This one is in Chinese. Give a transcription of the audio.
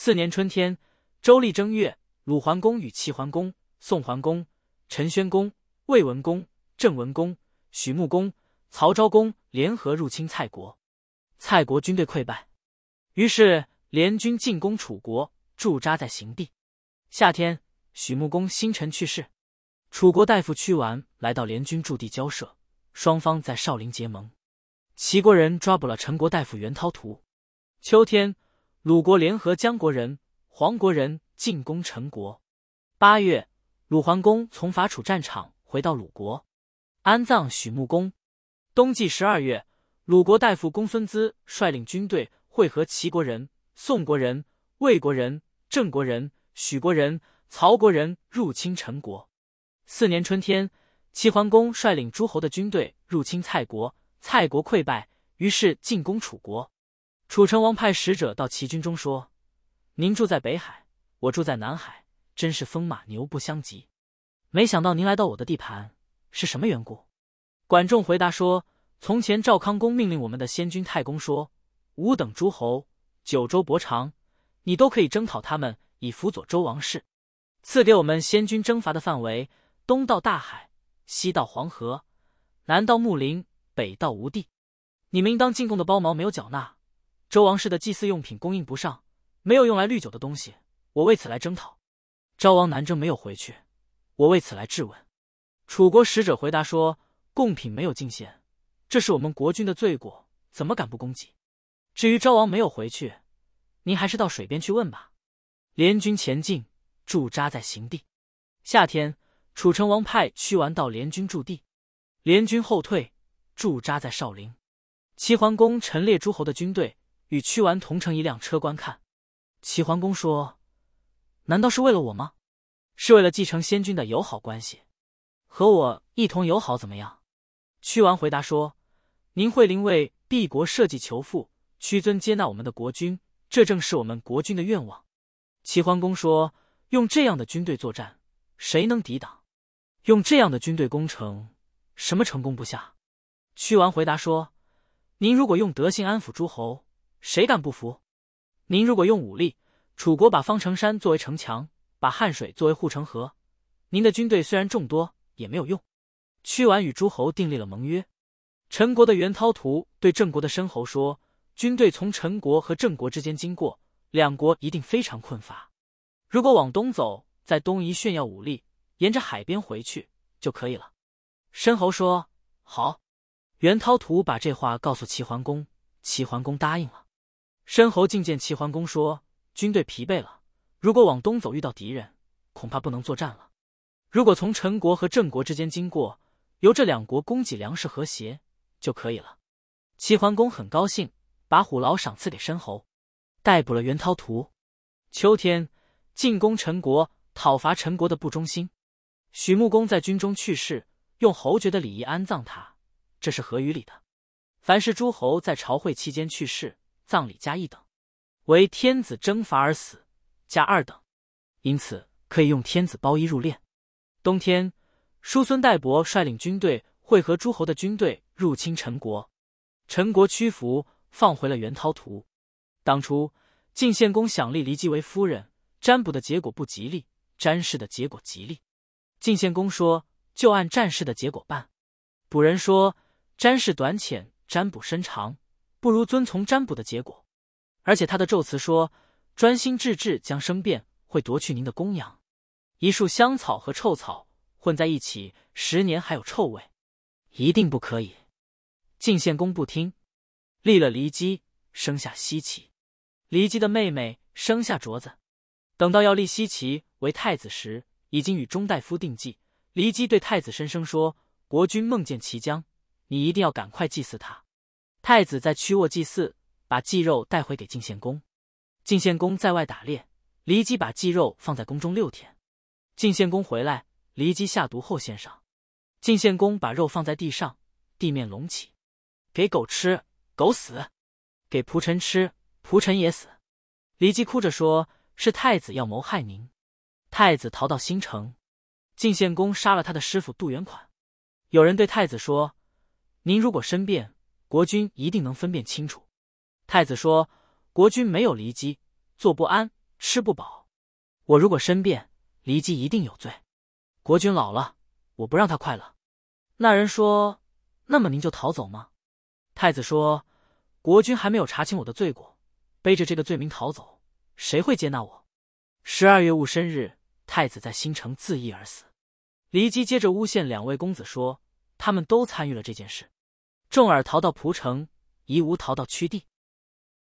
4年春天，周历正月，鲁桓公与齐桓公、宋桓公、陈宣公、魏文公、郑文公、许穆公、曹昭公联合入侵蔡国。蔡国军队溃败，于是联军进攻楚国，驻扎在邢地。夏天，许穆公星辰去世。楚国大夫屈完来到联军驻地交涉，双方在少陵结盟。齐国人抓捕了陈国大夫袁涛图。秋天，鲁国联合姜国人、黄国人进攻陈国。8月，鲁桓公从伐楚战场回到鲁国，安葬许穆公。冬季12月，鲁国大夫公孙资率领军队会合齐国人、宋国人、魏国人、郑国人、许国人、曹国人入侵陈国。4年春天，齐桓公率领诸侯的军队入侵蔡国，蔡国溃败，于是进攻楚国。楚成王派使者到齐军中说：“您住在北海，我住在南海，真是风马牛不相及。没想到您来到我的地盘，是什么缘故？”管仲回答说：“从前赵康公命令我们的先君太公说，5等诸侯，9州伯长，你都可以征讨他们，以辅佐周王室。赐给我们先君征伐的范围，东到大海，西到黄河，南到穆陵，北到吴地。你们应当进贡的包毛没有缴纳，周王室的祭祀用品供应不上，没有用来滤酒的东西，我为此来征讨。昭王南征没有回去，我为此来质问。”楚国使者回答说：“贡品没有进献，这是我们国君的罪过，怎么敢不攻击？至于昭王没有回去，您还是到水边去问吧。”联军前进，驻扎在邢地。夏天，楚成王派屈完到联军驻地，联军后退，驻扎在少陵。齐桓公陈列诸侯的军队，与屈完同乘一辆车观看。齐桓公说：“难道是为了我吗？是为了继承先君的友好关系，和我一同友好怎么样？”屈完回答说：“您惠陵为敝国社稷求富，屈尊接纳我们的国君，这正是我们国君的愿望。”齐桓公说：“用这样的军队作战，谁能抵挡？用这样的军队攻城，什么成功不下？”屈完回答说：“您如果用德性安抚诸侯，谁敢不服？您如果用武力，楚国把方城山作为城墙，把汉水作为护城河，您的军队虽然众多，也没有用。”屈完与诸侯订立了盟约。陈国的袁涛图对郑国的申侯说：“军队从陈国和郑国之间经过，两国一定非常困乏。如果往东走，在东夷炫耀武力，沿着海边回去就可以了。”申侯说：“好。”袁涛图把这话告诉齐桓公，齐桓公答应了。申侯觐见齐桓公说：“军队疲惫了，如果往东走遇到敌人，恐怕不能作战了。如果从陈国和郑国之间经过，由这两国供给粮食和谐就可以了。”齐桓公很高兴，把虎牢赏赐给申侯，逮捕了袁涛图。秋天，进攻陈国，讨伐陈国的不忠心。许穆公在军中去世，用侯爵的礼仪安葬他，这是合于理的。凡是诸侯在朝会期间去世，葬礼加1等；为天子征伐而死，加2等。因此可以用天子包衣入殓。冬天，叔孙代伯率领军队会合诸侯的军队入侵陈国，陈国屈服，放回了袁涛图。当初晋献公想立骊姬为夫人，占卜的结果不吉利，占事的结果吉利。晋献公说：“就按占事的结果办。”卜人说：“占事短浅，占卜深长，不如遵从占卜的结果。”而且他的咒词说：“专心致志将生变，会夺去您的公羊。一束香草和臭草混在一起，10年还有臭味，一定不可以。”晋献公不听，立了骊姬，生下奚齐。骊姬的妹妹生下镯子。等到要立奚齐为太子时，已经与中大夫定计。骊姬对太子申生说：“国君梦见齐姜，你一定要赶快祭祀他。”太子在曲沃祭祀，把祭肉带回给晋献公。晋献公在外打猎，骊姬把祭肉放在宫中6天。晋献公回来，骊姬下毒后献上。晋献公把肉放在地上，地面隆起。给狗吃，狗死；给仆臣吃，仆臣也死。骊姬哭着说：“是太子要谋害您。”太子逃到新城。晋献公杀了他的师傅杜元款。有人对太子说：“您如果申辩，国君一定能分辨清楚。”太子说：“国君没有骊姬，坐不安， 吃不饱。我如果申辩，骊姬一定有罪。国君老了，我不让他快乐。”那人说：“那么您就逃走吗？”太子说：“国君还没有查清我的罪过，背着这个罪名逃走，谁会接纳我？”12月戊申日，太子在新城自缢而死。骊姬接着诬陷2位公子说，他们都参与了这件事。仲尔逃到蒲城，夷吾逃到曲地。